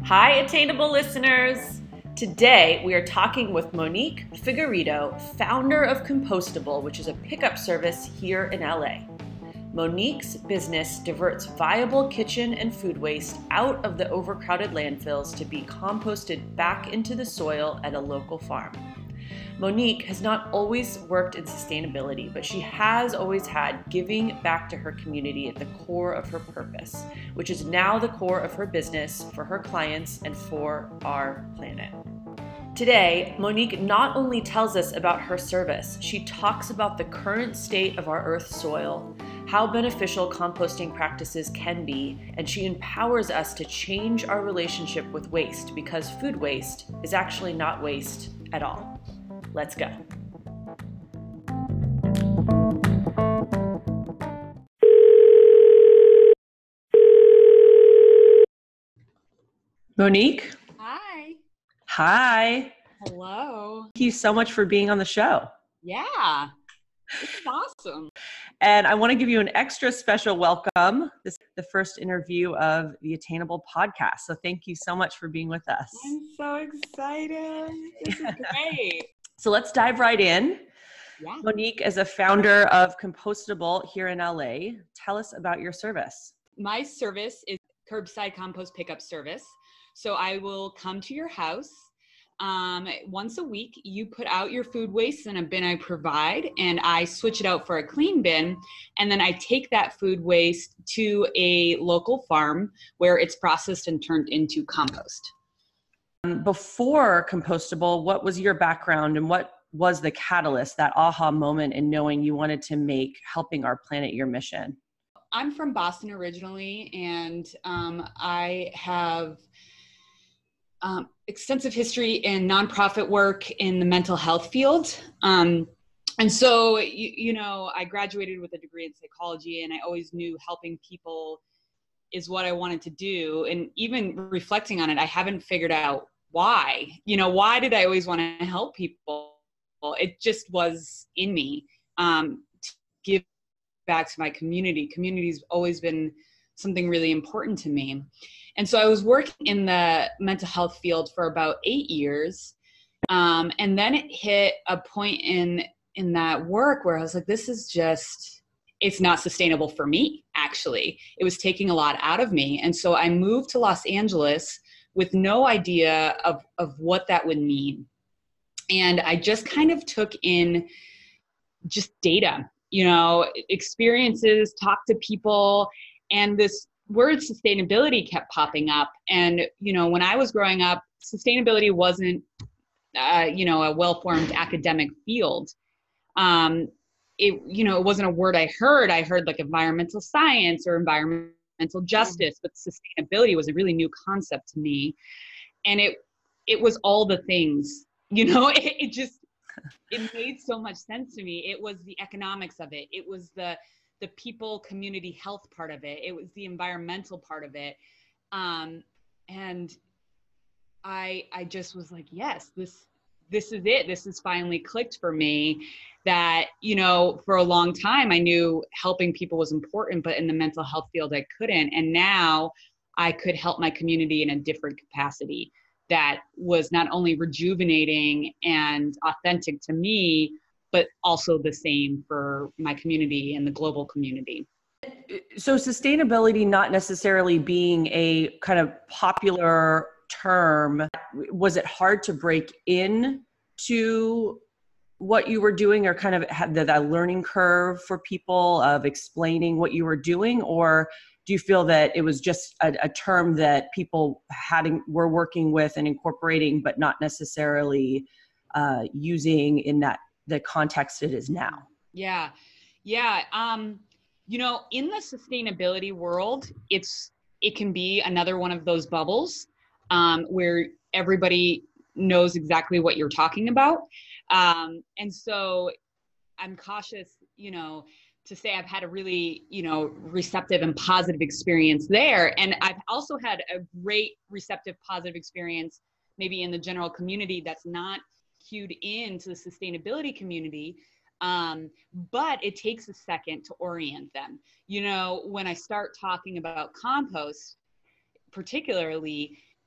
Hi, Attainable listeners! Today we are talking with Monique Figueredo, founder of Compostable, which is a pickup service here in LA. Monique's business diverts viable kitchen and food waste out of the overcrowded landfills to be composted back into the soil at a local farm. Monique has not always worked in sustainability, but she has always had giving back to her community at the core of her purpose, which is now the core of her business for her clients and for our planet. Today, Monique not only tells us about her service, she talks about the current state of our Earth's soil, how beneficial composting practices can be, and she empowers us to change our relationship with waste because food waste is actually not waste at all. Let's go. Monique? Hi. Hi. Hello. Thank you so much for being on the show. Yeah, this is awesome. And I want to give you an extra special welcome. This is the first interview of the Attainable podcast. So thank you so much for being with us. I'm so excited. This is great. So let's dive right in. Yeah. Monique is a founder of Compostable here in LA. Tell us about your service. My service is curbside compost pickup service. So I will come to your house once a week. You put out your food waste in a bin I provide, and I switch it out for a clean bin. And then I take that food waste to a local farm where it's processed and turned into compost. Before Compostable, what was your background and what was the catalyst, that aha moment in knowing you wanted to make helping our planet your mission? I'm from Boston originally, and I have extensive history in nonprofit work in the mental health field. And so, I graduated with a degree in psychology, and I always knew helping people is what I wanted to do. And even reflecting on it, I haven't figured out why. Why did I always want to help people? It just was in me to give back to my community. Community's always been something really important to me. And so I was working in the mental health field for about 8 years. And then it hit a point in that work where I was like, this is just, it's not sustainable for me, actually. It was taking a lot out of me. And so I moved to Los Angeles with no idea of what that would mean. And I just kind of took in just data, experiences, talked to people, and this word sustainability kept popping up. And, when I was growing up, sustainability wasn't, a well-formed academic field. It wasn't a word I heard. I heard like environmental science or environmental justice, but sustainability was a really new concept to me. And it was all the things, it made so much sense to me. It was the economics of it. It was the people, community health part of it. It was the environmental part of it. And I just was like, yes, this is it. This has finally clicked for me that, for a long time I knew helping people was important, but in the mental health field, I couldn't. And now I could help my community in a different capacity that was not only rejuvenating and authentic to me, but also the same for my community and the global community. So sustainability not necessarily being a kind of popular term, was it hard to break in to what you were doing, or kind of had that learning curve for people of explaining what you were doing? Or do you feel that it was just a term that people were working with and incorporating, but not necessarily using in the context it is now? Yeah. In the sustainability world, it can be another one of those bubbles where everybody knows exactly what you're talking about. And so I'm cautious, to say I've had a really, receptive and positive experience there. And I've also had a great receptive, positive experience maybe in the general community that's not cued into the sustainability community. But it takes a second to orient them. When I start talking about compost, particularly,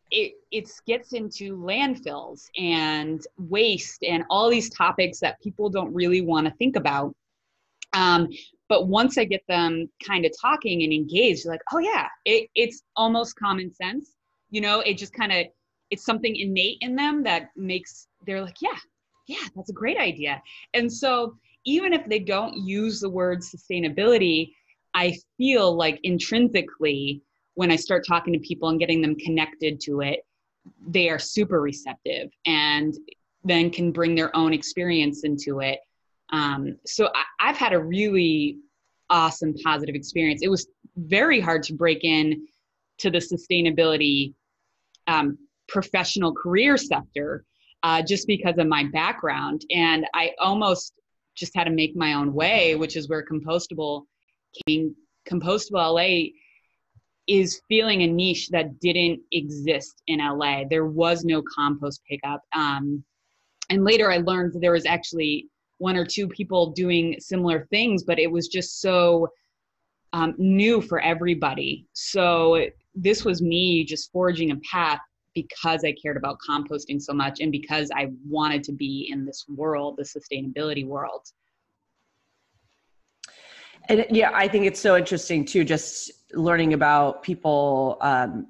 it gets into landfills and waste and all these topics that people don't really want to think about. But once I get them kind of talking and engaged, like, oh yeah, it's almost common sense. It just kind of, it's something innate in them that makes, they're like, yeah, that's a great idea. And so even if they don't use the word sustainability, I feel like intrinsically, when I start talking to people and getting them connected to it, they are super receptive and then can bring their own experience into it. So I've had a really awesome, positive experience. It was very hard to break in to the sustainability professional career sector just because of my background. And I almost just had to make my own way, which is where Compostable came. Compostable LA is feeling a niche that didn't exist in LA. There was no compost pickup. And later I learned that there was actually one or two people doing similar things, but it was just so new for everybody. So this was me just forging a path because I cared about composting so much and because I wanted to be in this world, the sustainability world. And yeah, I think it's so interesting too, just learning about people,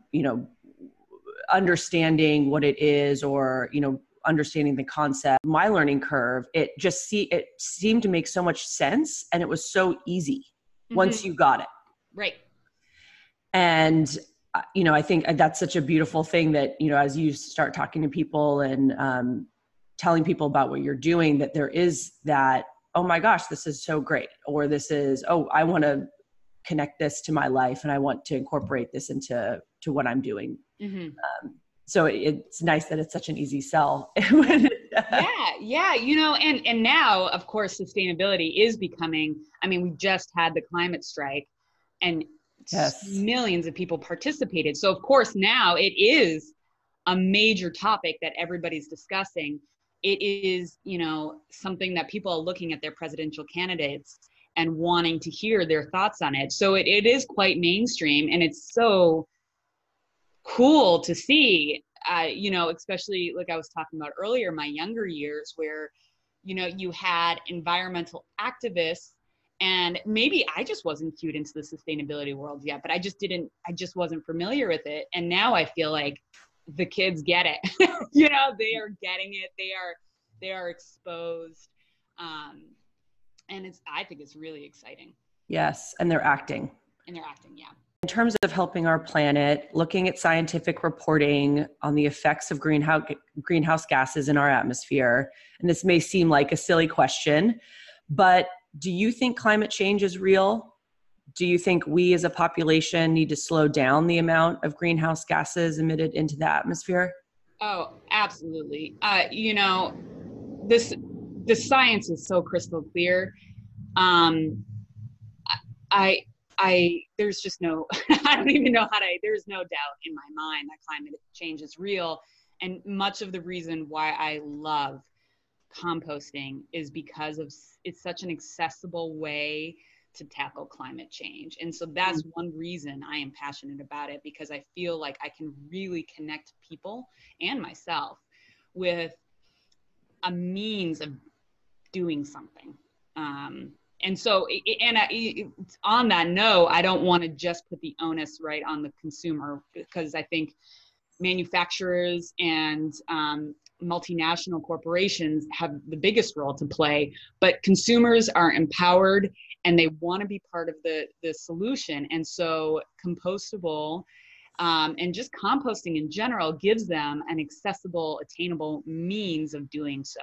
understanding what it is, or, understanding the concept. My learning curve, it seemed to make so much sense, and it was so easy once you got it. Right. And, I think that's such a beautiful thing that, as you start talking to people and telling people about what you're doing, that there is that, oh my gosh, this is so great. Or this is, oh, I want to connect this to my life and I want to incorporate this into what I'm doing. So it's nice that it's such an easy sell. Yeah. And now, of course, sustainability is becoming, we just had the climate strike and millions of people participated. So of course, now it is a major topic that everybody's discussing. It is, something that people are looking at their presidential candidates and wanting to hear their thoughts on it. So it is quite mainstream, and it's so cool to see, especially like I was talking about earlier, my younger years where, you had environmental activists, and maybe I just wasn't cued into the sustainability world yet, but I just wasn't familiar with it. And now I feel like the kids get it. They are getting it. They are exposed. And I think it's really exciting. Yes. And they're acting. Yeah. In terms of helping our planet, looking at scientific reporting on the effects of greenhouse gases in our atmosphere, and this may seem like a silly question, but do you think climate change is real? Do you think we as a population need to slow down the amount of greenhouse gases emitted into the atmosphere? Oh, absolutely. The science is so crystal clear. There's just no, I don't even know there's no doubt in my mind that climate change is real. And much of the reason why I love composting is because it's such an accessible way to tackle climate change. And so that's one reason I am passionate about it, because I feel like I can really connect people and myself with a means of doing something. And so, on that note, I don't want to just put the onus right on the consumer, because I think manufacturers and multinational corporations have the biggest role to play, but consumers are empowered and they want to be part of the solution. And so compostable and just composting in general gives them an accessible, attainable means of doing so.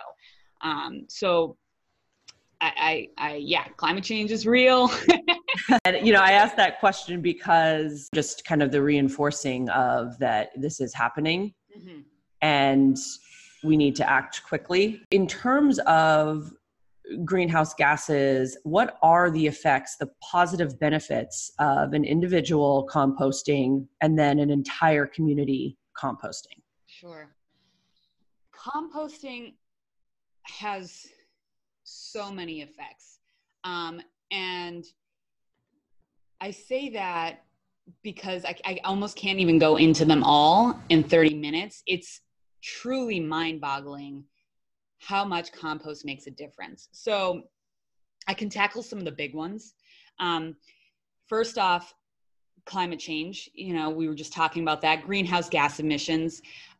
Climate change is real. And, I asked that question because just kind of the reinforcing of that this is happening and we need to act quickly. In terms of greenhouse gases, what are the effects, the positive benefits of an individual composting and then an entire community composting? Sure. Composting has so many effects. And I say that because I almost can't even go into them all in 30 minutes. It's truly mind-boggling how much compost makes a difference. So I can tackle some of the big ones. First off, climate change. We were just talking about that. Greenhouse gas emissions.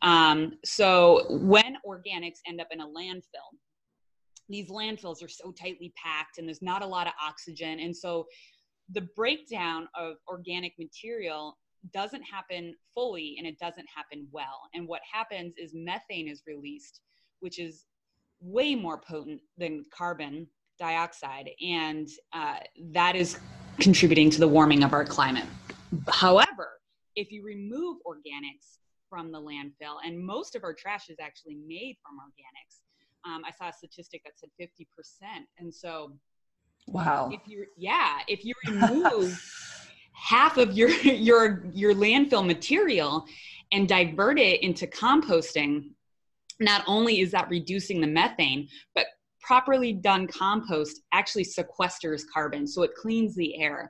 So when organics end up in a landfill, these landfills are so tightly packed and there's not a lot of oxygen. And so the breakdown of organic material doesn't happen fully and it doesn't happen well. And what happens is methane is released, which is way more potent than carbon dioxide. And that is contributing to the warming of our climate. However, if you remove organics from the landfill, and most of our trash is actually made from organics, I saw a statistic that said 50%. And so, wow. If you remove half of your landfill material and divert it into composting, not only is that reducing the methane, but properly done compost actually sequesters carbon, so it cleans the air.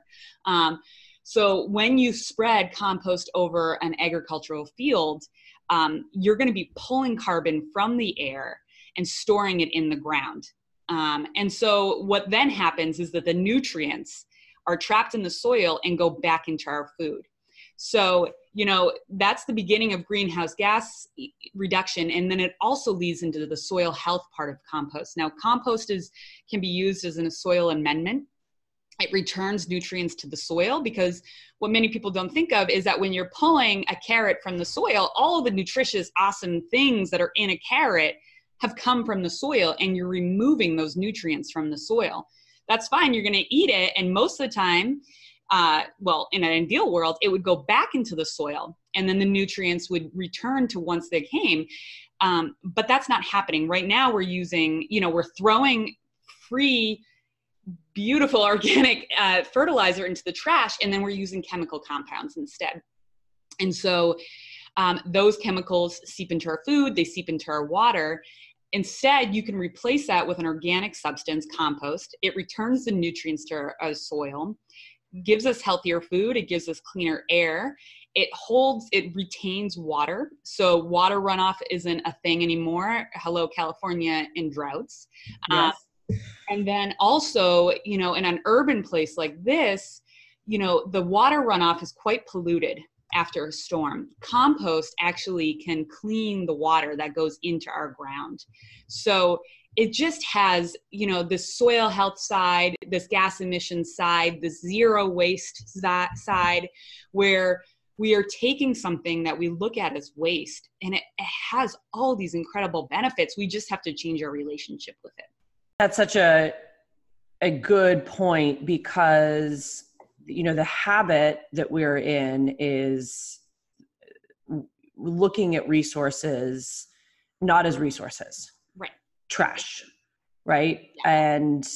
So when you spread compost over an agricultural field, you're going to be pulling carbon from the air and storing it in the ground. And so what then happens is that the nutrients are trapped in the soil and go back into our food. So, that's the beginning of greenhouse gas reduction. And then it also leads into the soil health part of compost. Now, compost can be used as a soil amendment. It returns nutrients to the soil, because what many people don't think of is that when you're pulling a carrot from the soil, all of the nutritious, awesome things that are in a carrot have come from the soil, and you're removing those nutrients from the soil. That's fine. You're going to eat it. And most of the time, in an ideal world, it would go back into the soil and then the nutrients would return to once they came. But that's not happening. Right now we're throwing free, beautiful organic fertilizer into the trash, and then we're using chemical compounds instead. And so those chemicals seep into our food, they seep into our water. Instead, you can replace that with an organic substance, compost. It returns the nutrients to our soil, gives us healthier food, it gives us cleaner air, it retains water. So water runoff isn't a thing anymore. Hello, California in droughts. Yes. And then also, in an urban place like this, the water runoff is quite polluted after a storm. Compost actually can clean the water that goes into our ground. So it just has, this soil health side, this gas emissions side, this zero waste side, where we are taking something that we look at as waste, and it has all these incredible benefits. We just have to change our relationship with it. That's such a good point, because the habit that we're in is looking at resources not as resources, right? Trash, right? Yeah. And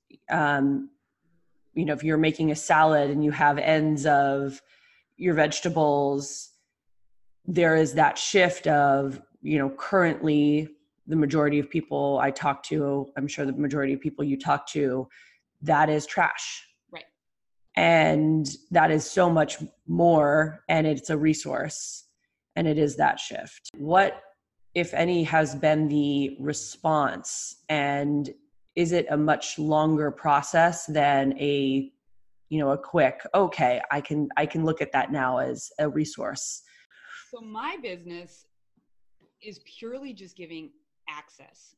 if you're making a salad and you have ends of your vegetables, there is that shift of, currently the majority of people I talk to, I'm sure the majority of people you talk to, that is trash. Right. And that is so much more, and it's a resource, and it is that shift. What, if any, has been the response, and is it a much longer process than a quick, okay, I can look at that now as a resource? So my business is purely just giving access.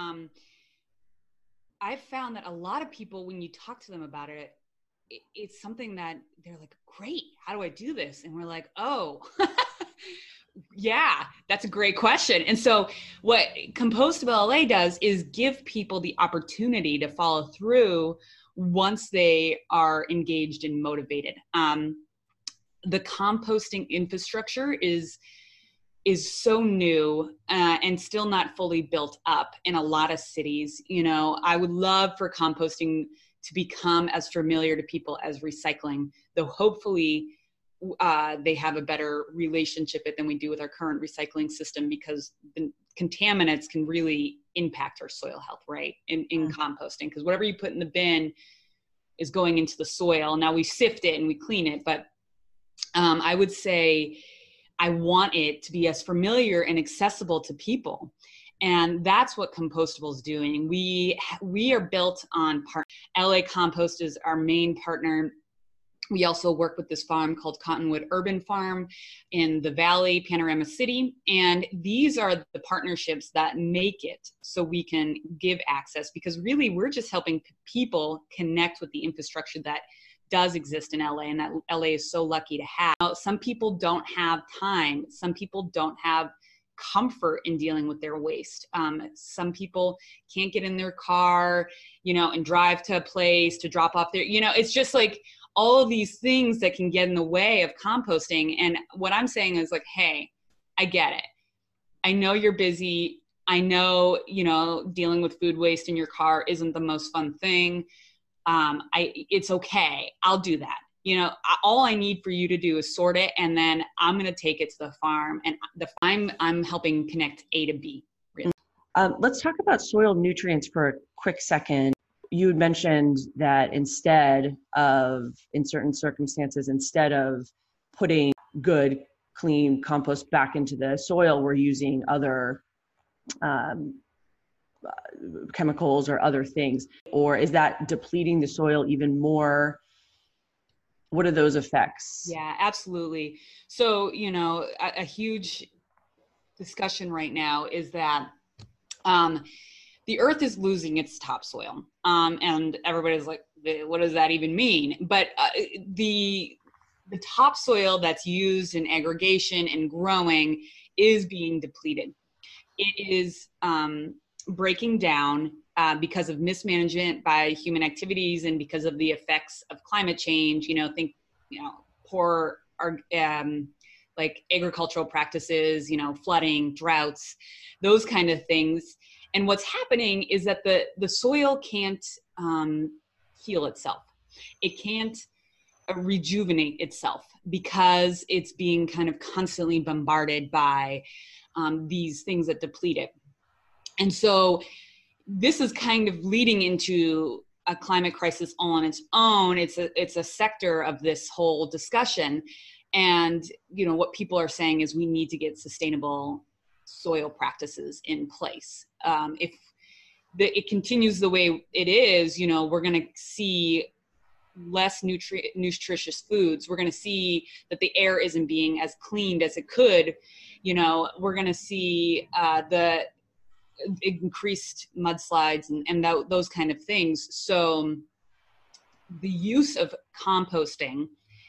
I've found that a lot of people, when you talk to them about it, it's something that they're like, great, how do I do this? And we're like, oh, yeah, that's a great question. And so what Compostable LA does is give people the opportunity to follow through once they are engaged and motivated. The composting infrastructure is so new and still not fully built up in a lot of cities. I would love for composting to become as familiar to people as recycling, though hopefully they have a better relationship than we do with our current recycling system, because the contaminants can really impact our soil health, right? In composting, because whatever you put in the bin is going into the soil. Now we sift it and we clean it, but I would say I want it to be as familiar and accessible to people. And that's what Compostable is doing. We are built on LA Compost is our main partner. We also work with this farm called Cottonwood Urban Farm in the Valley, Panorama City. And these are the partnerships that make it so we can give access, because really we're just helping people connect with the infrastructure that does exist in LA, and that LA is so lucky to have. Now, some people don't have time. Some people don't have comfort in dealing with their waste. Some people can't get in their car, and drive to a place to drop off their, it's just like all of these things that can get in the way of composting. And what I'm saying is like, hey, I get it. I know you're busy. I know, dealing with food waste in your car isn't the most fun thing. It's okay. I'll do that. All I need for you to do is sort it, and then I'm going to take it to the farm, and I'm helping connect A to B. Really. Let's talk about soil nutrients for a quick second. You had mentioned that in certain circumstances, instead of putting good, clean compost back into the soil, we're using other chemicals or other things. Or is that depleting the soil even more? What are those effects? Yeah, absolutely. So, a huge discussion right now is that the earth is losing its topsoil. And everybody's like, what does that even mean? But the topsoil that's used in aggregation and growing is being depleted. It is breaking down because of mismanagement by human activities and because of the effects of climate change. Poor like agricultural practices, flooding, droughts, those kind of things. And what's happening is that the soil can't heal itself. It can't rejuvenate itself because it's being kind of constantly bombarded by these things that deplete it. And so this is kind of leading into a climate crisis all on its own. It's a sector of this whole discussion. And, what people are saying is we need to get sustainable soil practices in place. If it continues the way it is, we're going to see less nutritious foods. We're going to see that the air isn't being as cleaned as it could. We're going to see the increased mudslides and those kind of things. So the use of composting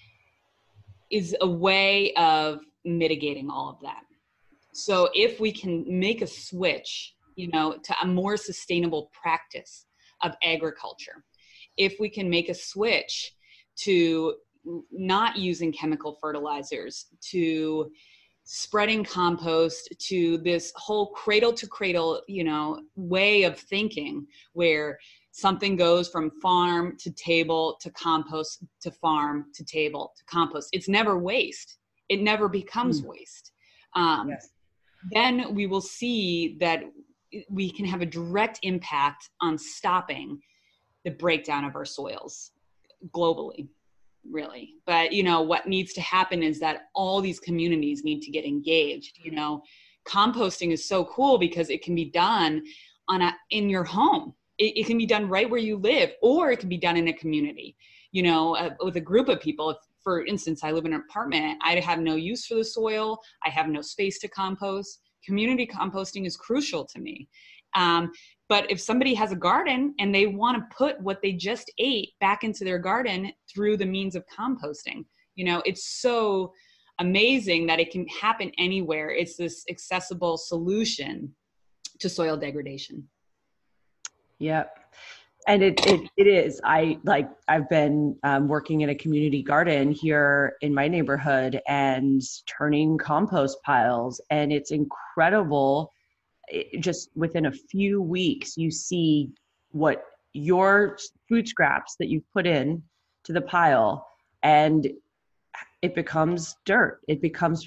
is a way of mitigating all of that. So if we can make a switch, to a more sustainable practice of agriculture, if we can make a switch to not using chemical fertilizers, to spreading compost, to this whole cradle to cradle, way of thinking where something goes from farm to table to compost to farm to table to compost. It's never waste. It never becomes waste. Yes. Then we will see that we can have a direct impact on stopping the breakdown of our soils globally, really. But, what needs to happen is that all these communities need to get engaged. Composting is so cool because it can be done in your home. It can be done right where you live, or it can be done in a community, with a group of people. If, for instance, I live in an apartment, I have no use for the soil. I have no space to compost. Community composting is crucial to me. But if somebody has a garden and they want to put what they just ate back into their garden through the means of composting, it's so amazing that it can happen anywhere. It's this accessible solution to soil degradation. Yep. And it is. I've been working in a community garden here in my neighborhood and turning compost piles, and it's incredible. Just within a few weeks, you see what your food scraps that you've put in to the pile, and it becomes dirt. It becomes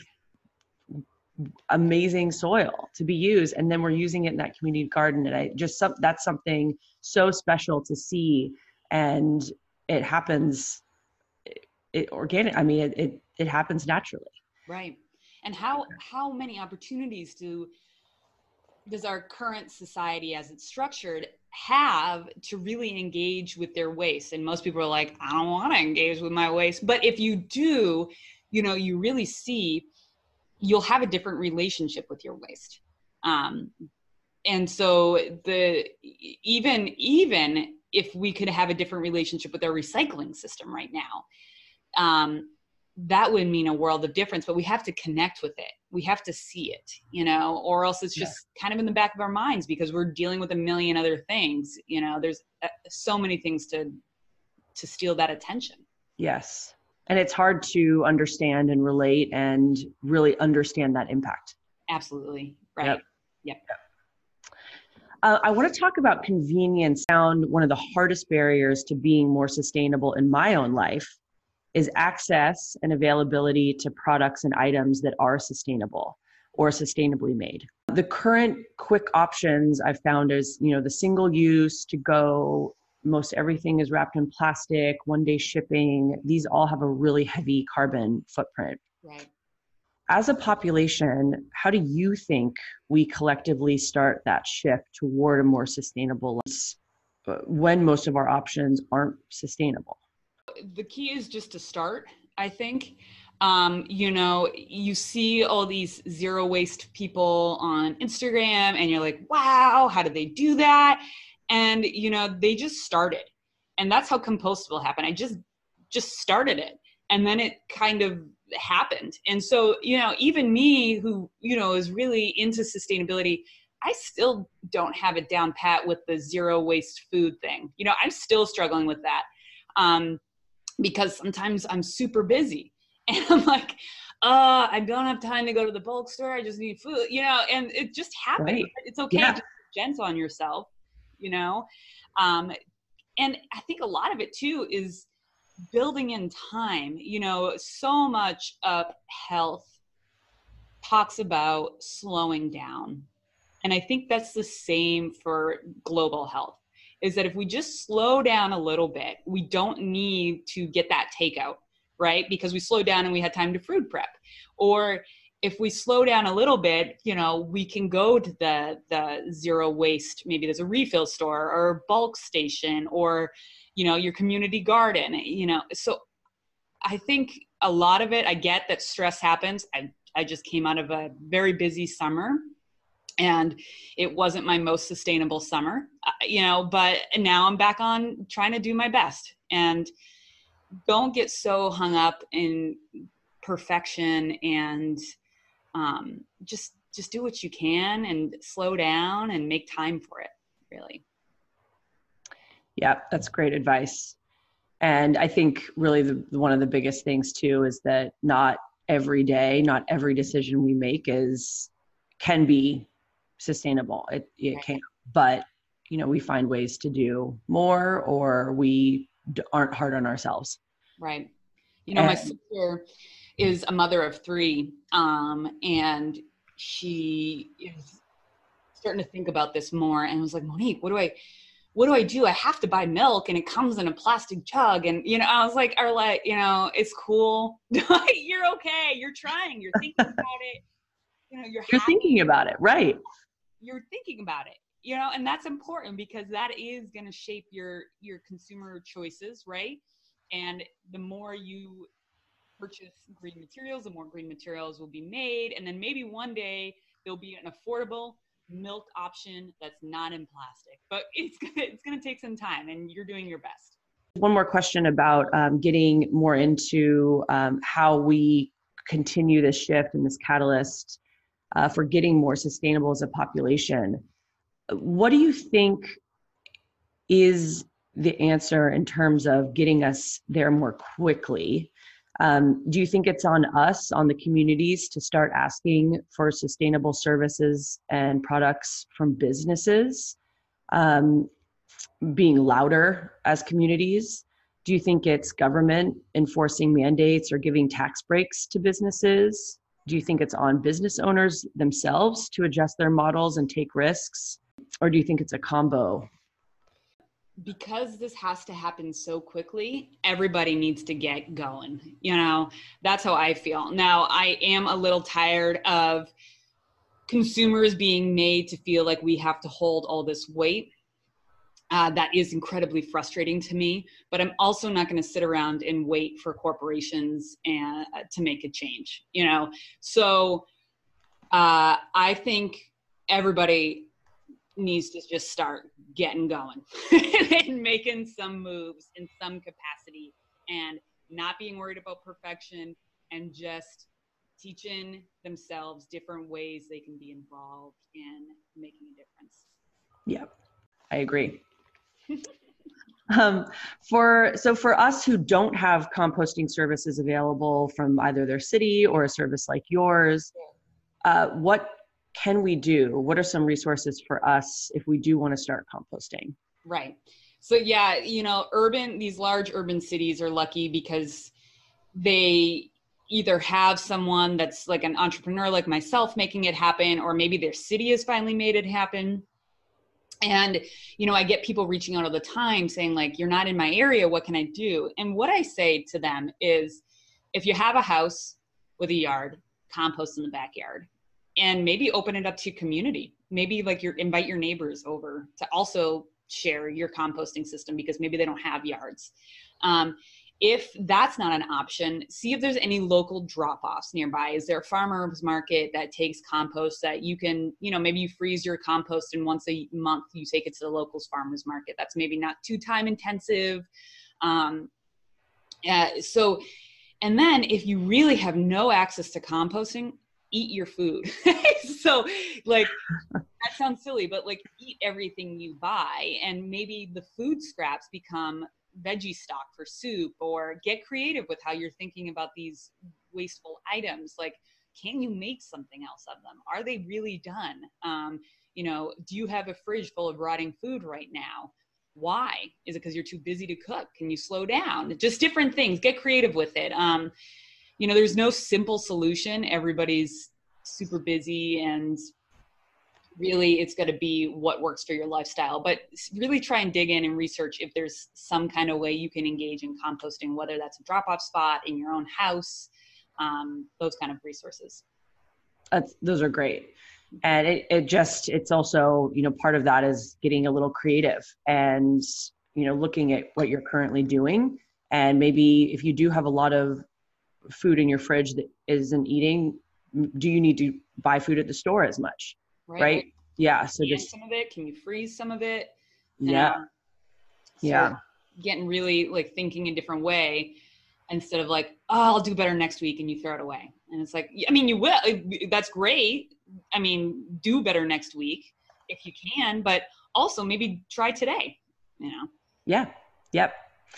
amazing soil to be used, and then we're using it in that community garden. And that's something so special to see, and it happens organic. I mean, it happens naturally. Right. And how many opportunities does our current society as it's structured have to really engage with their waste? And most people are like, I don't want to engage with my waste. But if you do, you really see you'll have a different relationship with your waste. And so even if we could have a different relationship with our recycling system right now, that would mean a world of difference, but we have to connect with it. We have to see it, or else it's just kind of in the back of our minds because we're dealing with a million other things. There's so many things to steal that attention. Yes. And it's hard to understand and relate and really understand that impact. Absolutely. Right. Yep. I want to talk about convenience. Found one of the hardest barriers to being more sustainable in my own life is access and availability to products and items that are sustainable or sustainably made. The current quick options I've found is, the single use, to go, most everything is wrapped in plastic, 1-day shipping. These all have a really heavy carbon footprint. Right. As a population, how do you think we collectively start that shift toward a more sustainable life when most of our options aren't sustainable? The key is just to start, I think. You see all these zero waste people on Instagram and you're like, wow, how did they do that? And, they just started. And that's how compostable happened. I just started it. And then it kind of happened. And so, even me who, is really into sustainability, I still don't have it down pat with the zero waste food thing. I'm still struggling with that. Because sometimes I'm super busy and I'm like, I don't have time to go to the bulk store. I just need food, and it just happens. Right. It's okay. Yeah. Just be gentle on yourself, and I think a lot of it too is building in time. So much of health talks about slowing down. And I think that's the same for global health. Is that if we just slow down a little bit, we don't need to get that takeout, right? Because we slowed down and we had time to food prep. Or if we slow down a little bit, we can go to the zero waste, maybe there's a refill store or a bulk station or, your community garden, So I think a lot of it, I get that stress happens. I just came out of a very busy summer. And it wasn't my most sustainable summer, but now I'm back on trying to do my best. And don't get so hung up in perfection and just do what you can and slow down and make time for it, really. Yeah, that's great advice. And I think really one of the biggest things too is that not every day, not every decision we make can be sustainable. It can't, but we find ways to do more, or we aren't hard on ourselves. Right. My sister is a mother of 3, and she is starting to think about this more, and was like, Monique, what do I do? I have to buy milk and it comes in a plastic jug. And, I was like, Arlette, it's cool. You're okay. You're trying. You're thinking about it. You're thinking about it. Right. You're thinking about it, and that's important because that is going to shape your consumer choices. Right. And the more you purchase green materials, the more green materials will be made. And then maybe one day there'll be an affordable milk option that's not in plastic, but it's going to take some time and you're doing your best. One more question about getting more into how we continue this shift and this catalyst for getting more sustainable as a population. What do you think is the answer in terms of getting us there more quickly? Do you think it's on us, on the communities, to start asking for sustainable services and products from businesses, being louder as communities? Do you think it's government enforcing mandates or giving tax breaks to businesses? Do you think it's on business owners themselves to adjust their models and take risks? Or do you think it's a combo? because this has to happen so quickly, everybody needs to get going. That's how I feel. Now, I am a little tired of consumers being made to feel like we have to hold all this weight. That is incredibly frustrating to me, but I'm also not going to sit around and wait for corporations and to make a change, So I think everybody needs to just start getting going and making some moves in some capacity and not being worried about perfection and just teaching themselves different ways they can be involved in making a difference. Yeah, I agree. For us who don't have composting services available from either their city or a service like yours, what can we do? What are some resources for us if we do want to start composting? Right. So yeah, these large urban cities are lucky because they either have someone that's like an entrepreneur like myself making it happen, or maybe their city has finally made it happen. And, I get people reaching out all the time saying like, you're not in my area, what can I do? And what I say to them is, if you have a house with a yard, compost in the backyard, and maybe open it up to community. Maybe like invite your neighbors over to also share your composting system because maybe they don't have yards. If that's not an option, see if there's any local drop-offs nearby. Is there a farmer's market that takes compost that you can, maybe you freeze your compost and once a month you take it to the local farmer's market. That's maybe not too time intensive. And then if you really have no access to composting, eat your food. So like, that sounds silly, but like eat everything you buy, and maybe the food scraps become veggie stock for soup, or get creative with how you're thinking about these wasteful items. Like, can you make something else of them? Are they really done? Do you have a fridge full of rotting food right now? Why? Is it because you're too busy to cook? Can you slow down? Just different things. Get creative with it. There's no simple solution. Everybody's super busy, and really it's got to be what works for your lifestyle. But really try and dig in and research if there's some kind of way you can engage in composting, whether that's a drop-off spot in your own house, those kind of resources. Those are great. And it's also, part of that is getting a little creative and, looking at what you're currently doing. And maybe if you do have a lot of food in your fridge that isn't eating, do you need to buy food at the store as much? Right? Yeah. So just some of it, can you freeze some of it? Yeah. Getting really like thinking a different way instead of like, oh, I'll do better next week, and you throw it away. And it's like, you will, that's great. Do better next week if you can, but also maybe try today, Yeah. Yep.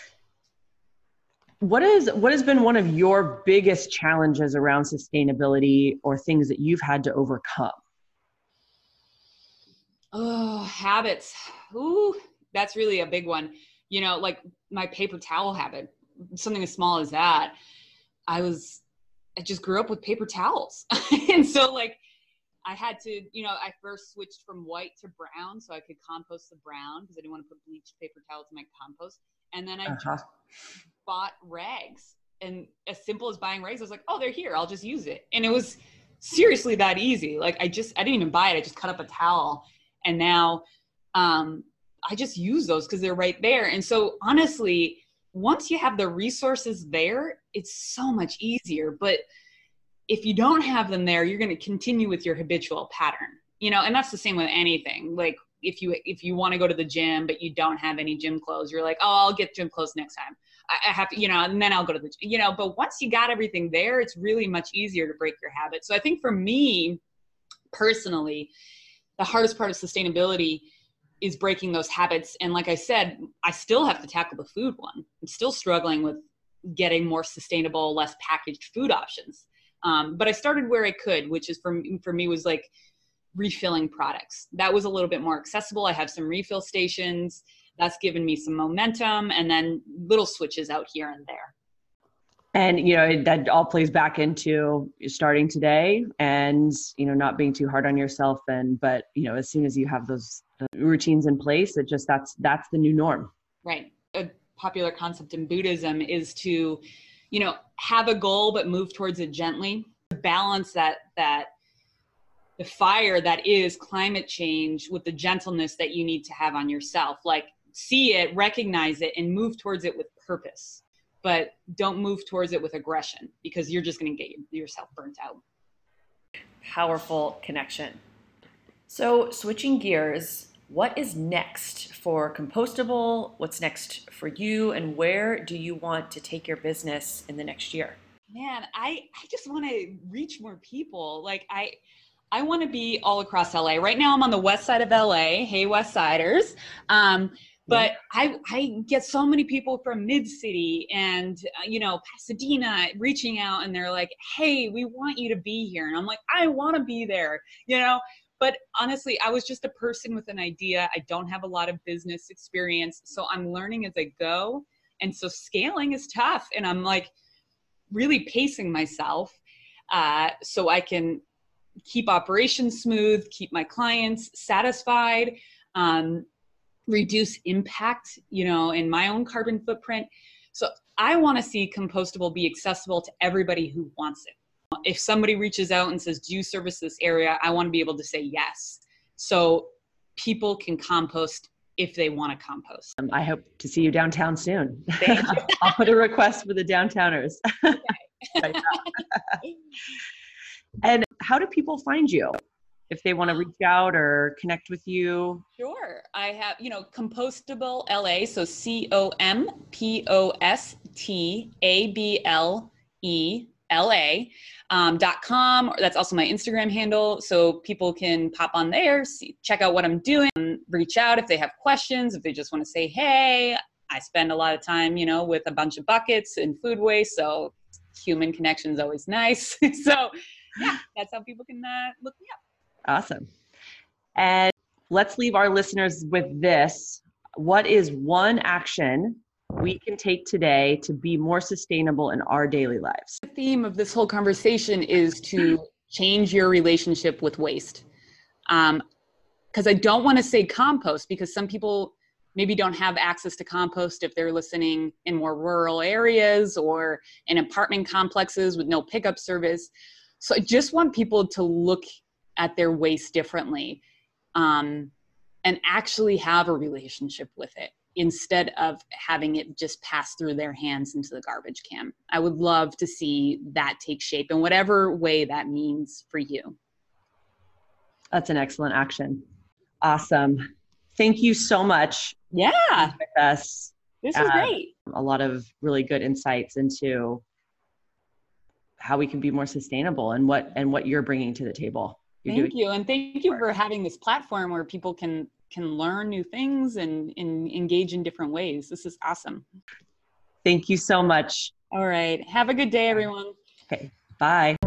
What has been one of your biggest challenges around sustainability, or things that you've had to overcome? Oh, habits. Ooh, that's really a big one. Like my paper towel habit, something as small as that. I just grew up with paper towels. And so like I had to, I first switched from white to brown so I could compost the brown because I didn't want to put bleached paper towels in my compost. And then I just bought rags, and as simple as buying rags, I was like, oh, they're here, I'll just use it. And it was seriously that easy. Like I didn't even buy it. I just cut up a towel, and now I just use those because they're right there. And so honestly, once you have the resources there, it's so much easier. But if you don't have them there, you're going to continue with your habitual pattern, and that's the same with anything. Like if you want to go to the gym, but you don't have any gym clothes, you're like, oh, I'll get gym clothes next time. I have to, and then I'll go to the gym, but once you got everything there, it's really much easier to break your habit. So I think for me personally, the hardest part of sustainability is breaking those habits. And like I said, I still have to tackle the food one. I'm still struggling with getting more sustainable, less packaged food options. But I started where I could, which is for me was like refilling products. That was a little bit more accessible. I have some refill stations. That's given me some momentum, and then little switches out here and there. And, that all plays back into starting today and, not being too hard on yourself. But, as soon as you have those routines in place. It just, that's the new norm. Right. A popular concept in Buddhism is to, have a goal, but move towards it gently. Balance that the fire that is climate change with the gentleness that you need to have on yourself. Like, see it, recognize it, and move towards it with purpose. But don't move towards it with aggression, because you're just going to get yourself burnt out. Powerful connection. So switching gears, what is next for Compostable? What's next for you? And where do you want to take your business in the next year? Man, I just want to reach more people. Like, I want to be all across LA. Right now I'm on the west side of LA. Hey, West Siders. But I get so many people from Mid-City and, Pasadena reaching out, and they're like, hey, we want you to be here. And I'm like, I want to be there, But honestly, I was just a person with an idea. I don't have a lot of business experience, so I'm learning as I go. And so scaling is tough. And I'm like really pacing myself so I can keep operations smooth, keep my clients satisfied, reduce impact, in my own carbon footprint. So I want to see Compostable be accessible to everybody who wants it. If somebody reaches out and says, do you service this area? I want to be able to say yes. So people can compost if they want to compost. I hope to see you downtown soon. Thank you. I'll put a request for the downtowners. Okay. And how do people find you if they want to reach out or connect with you? Sure. I have, Compostable LA. So COMPOSTABLELA.com. That's also my Instagram handle. So people can pop on there, check out what I'm doing, reach out if they have questions, if they just want to say, hey, I spend a lot of time, with a bunch of buckets and food waste. So human connection is always nice. So yeah, that's how people can look me up. Awesome. And let's leave our listeners with this. What is one action we can take today to be more sustainable in our daily lives? The theme of this whole conversation is to change your relationship with waste. Because I don't want to say compost, because some people maybe don't have access to compost if they're listening in more rural areas or in apartment complexes with no pickup service. So I just want people to look at their waste differently, and actually have a relationship with it instead of having it just pass through their hands into the garbage can. I would love to see that take shape in whatever way that means for you. That's an excellent action. Awesome. Thank you so much. Yeah. With us. This is great. A lot of really good insights into how we can be more sustainable and what you're bringing to the table. Thank you. And thank you for having this platform where people can learn new things and engage in different ways. This is awesome. Thank you so much. All right. Have a good day, everyone. Okay. Bye.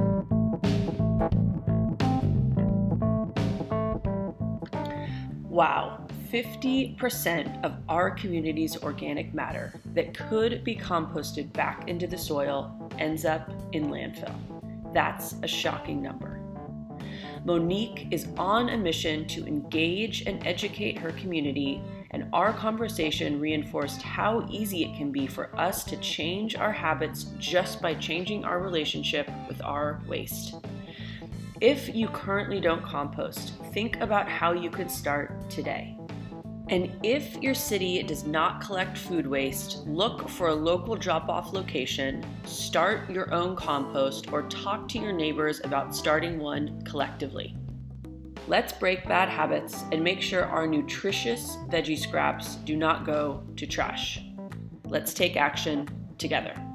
Wow. 50% of our community's organic matter that could be composted back into the soil ends up in landfill. That's a shocking number. Monique is on a mission to engage and educate her community, and our conversation reinforced how easy it can be for us to change our habits just by changing our relationship with our waste. If you currently don't compost, think about how you could start today. And if your city does not collect food waste, look for a local drop-off location, start your own compost, or talk to your neighbors about starting one collectively. Let's break bad habits and make sure our nutritious veggie scraps do not go to trash. Let's take action together.